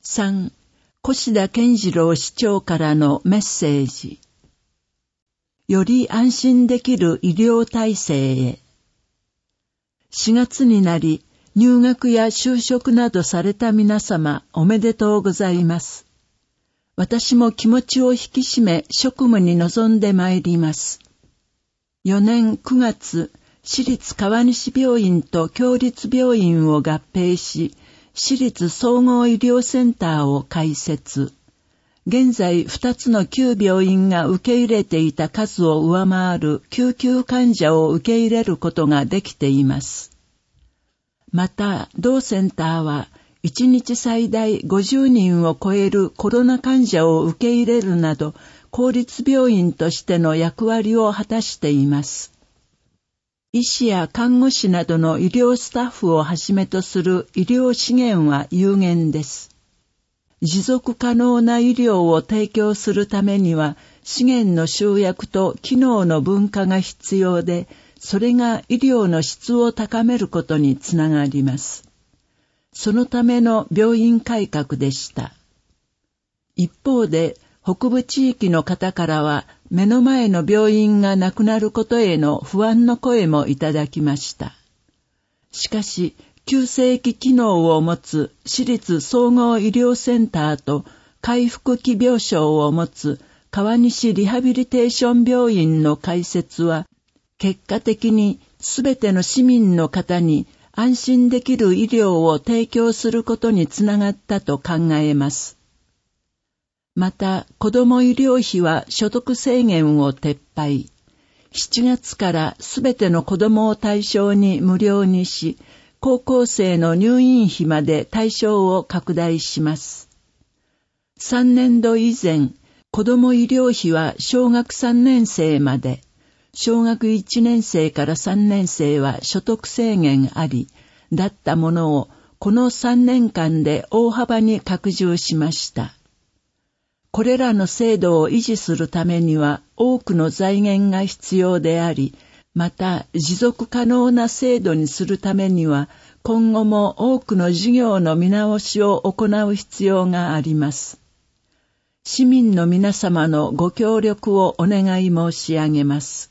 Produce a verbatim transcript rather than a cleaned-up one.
さん、越田健次郎市長からのメッセージ。より安心できる医療体制へ。しがつになり、入学や就職などされた皆様、おめでとうございます。私も気持ちを引き締め、職務に臨んでまいります。よねんくがつ、市立川西病院と共立病院を合併し、市立総合医療センターを開設。現在ふたつの旧病院が受け入れていた数を上回る救急患者を受け入れることができています。また、同センターはいちにち最大ごじゅうにんを超えるコロナ患者を受け入れるなど、公立病院としての役割を果たしています。医師や看護師などの医療スタッフをはじめとする医療資源は有限です。持続可能な医療を提供するためには資源の集約と機能の分化が必要で、それが医療の質を高めることにつながります。そのための病院改革でした。一方で、北部地域の方からは目の前の病院がなくなることへの不安の声もいただきました。しかし、急性期機能を持つ市立総合医療センターと回復期病床を持つ川西リハビリテーション病院の開設は、結果的にすべての市民の方に安心できる医療を提供することにつながったと考えます。また、子ども医療費は所得制限を撤廃。しちがつからすべての子どもを対象に無料にし、高校生の入院費まで対象を拡大します。さんねんど以前、子ども医療費は小学さんねん生まで、小学いちねん生からさんねん生は所得制限あり、だったものをこのさんねんかんで大幅に拡充しました。これらの制度を維持するためには多くの財源が必要であり、また持続可能な制度にするためには今後も多くの事業の見直しを行う必要があります。市民の皆様のご協力をお願い申し上げます。